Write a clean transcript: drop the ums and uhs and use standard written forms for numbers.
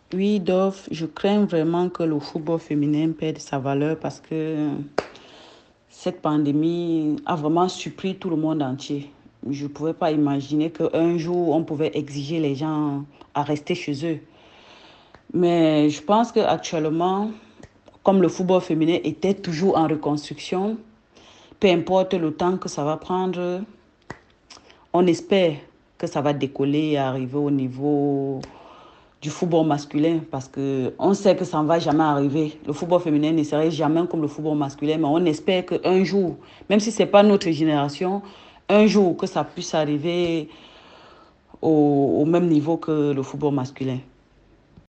Oui, Dove, je crains vraiment que le football féminin perde sa valeur parce que cette pandémie a vraiment surpris tout le monde entier. Je ne pouvais pas imaginer qu'un jour, on pouvait exiger les gens à rester chez eux. Mais je pense qu'actuellement, comme le football féminin était toujours en reconstruction, peu importe le temps que ça va prendre, on espère que ça va décoller et arriver au niveau du football masculin parce que on sait que ça ne va jamais arriver. Le football féminin ne serait jamais comme le football masculin, mais on espère qu'un jour, même si ce n'est pas notre génération, un jour que ça puisse arriver au même niveau que le football masculin.